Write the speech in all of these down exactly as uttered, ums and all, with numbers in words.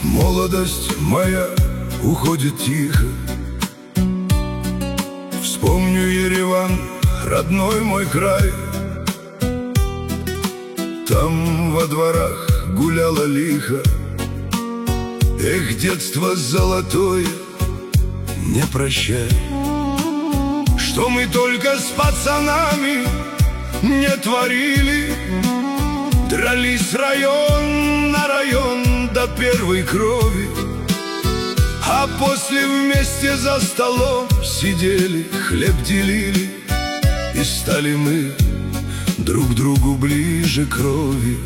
Молодость моя уходит тихо. Вспомню Ереван, родной мой край. Там во дворах гуляла лихо. Эх, детство золотое, не прощай. Что мы только с пацанами не творили. Дрались район на район до первой крови, а после вместе за столом сидели, хлеб делили, и стали мы друг другу ближе крови.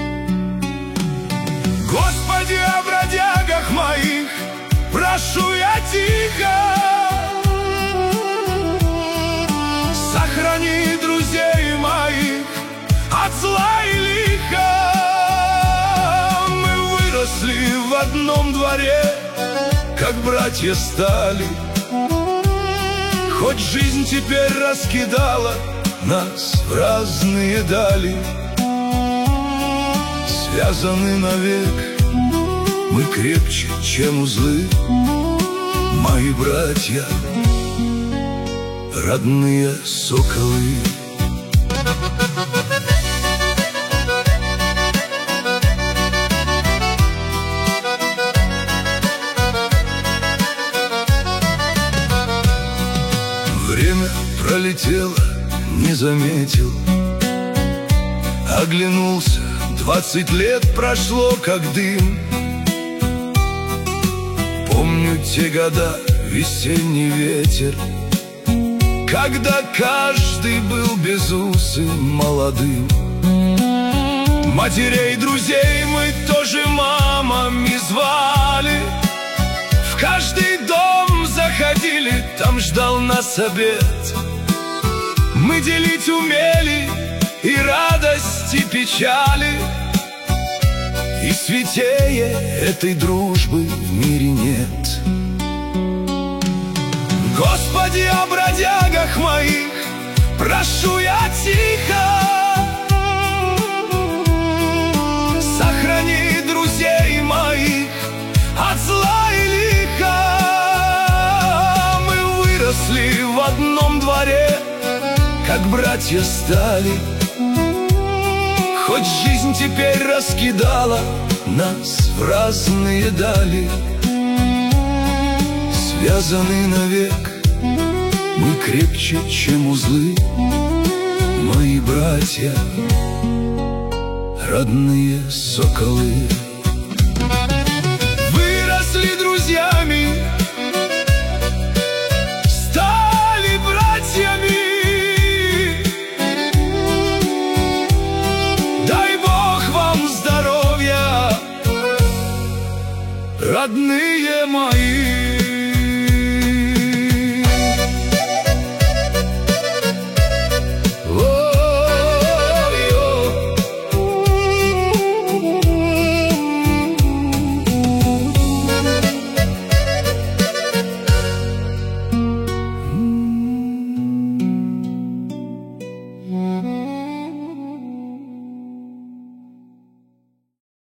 Господи, о бродягах моих прошу я тихо, сохрани друзей моих от зла и лиха. Мы выросли в одном дворе, как братья стали, хоть жизнь теперь раскидала нас в разные дали. Связаны навек мы крепче, чем узлы, мои братья, родные соколы. Время пролетело, не заметил, оглянулся, двадцать лет прошло, как дым. Помню те года, весенний ветер, когда каждый был безусым, молодым. Матерей, друзей мы тоже мамами звали. В каждый дом заходили, там ждал нас обед. Мы делить умели и радость, и печали, и святее этой дружбы в мире нет. Господи, о бродягах моих прошу я тихо, сохрани друзей моих от зла и лиха. Мы выросли в одном дворе, как братья стали, хоть жизнь теперь раскидала нас в разные дали. Связаны навек мы крепче, чем узлы, мои братья, родные соколы. Выросли друзьями, стали братьями. Дай Бог вам здоровья, родные мои.